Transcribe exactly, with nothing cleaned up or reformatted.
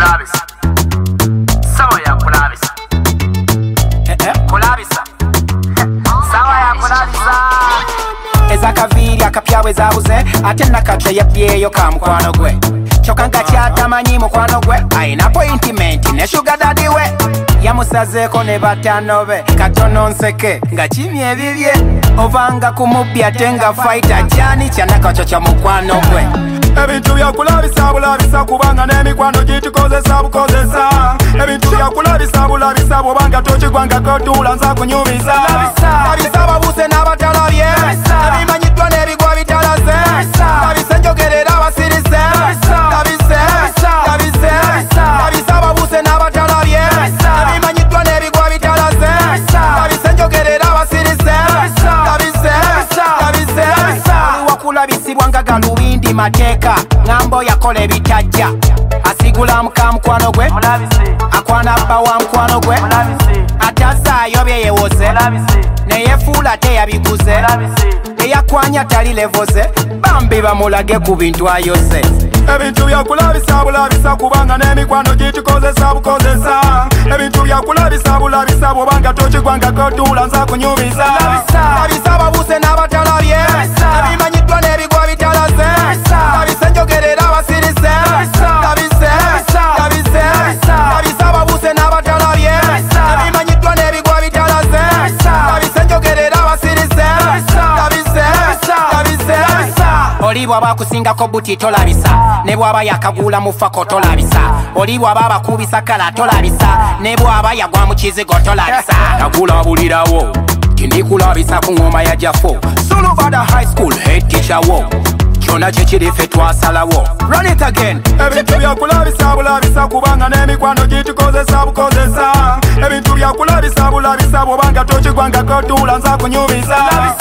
kulabisa sawa ya kulabisa eh eh kulabisa sawa ya kulabisa ezakaviri akapyawe zabuze ate nakatya yabyeyo ka mukwano gwe kyokanga kyatamanyi mukwano gwe ayina appointment ne sugar daddy we yamusazeko ne batano be katono nseke nga kimye ebibye ovanga kumubya tenga fighter jani kyanakacho kya mukwano gwe ebintu byakulabisa bulabisa kubanga n'emikwano gitukozesa bukozesa ebintu byakulabisa bulabisa bwobanga tokigwangako tuula nza kunyumiza labisa babuse n'abatalabye ebimanyiddwa n'ebigwa bitalaze labisa njogerera abasirise labise labise labisa babuse n'abatalabye ebimanyiddwa n'ebigwa bitalaze labise njogerera abasirise labise labise wakulabisibwa nga galubindi mateeka ngambo yakola ebitajja asigula muka mukwano gwe akwana bba wa mukwano gwe atazaayo byeyewose neyefuula teyabiguze eyakwanya tali levoze bambi bamulage ku bintu ayose ebintu byakulabisa bulabisa kubanga n'emikwano gitukozesa bukozesa ebintu byakulabisa bulabisa bwobanga tokigwangako tuula nza kunyumiza labisa babuse n'abatalabye ebimanyiddwa n'ebigwa bitalaze labise njogerera abasirise labise labise labisa babuse n'abatalabye ebimanyiddwa n'ebigwa bitalaze labise njogerera abasirise labise labise oli bw'aba akusingako buti tolabisa ne bw'aba yakagula mu fako tolabisa oli bw'aba abakubisa kala tolabisa ne bw'aba yagwa mu kizigo tolabisa nakulabulirawo tindikulabisa ku ngoma ya jafo Solobada high school head teacher wo kyona kyekiri ffe twasalawo run it again ebintu byakulabisa bulabisa kubanga n'emikwano gitukozesa bukozesa ebintu byakulabisa bulabisa bwobanga tokigwangako tuula nza kunyumiza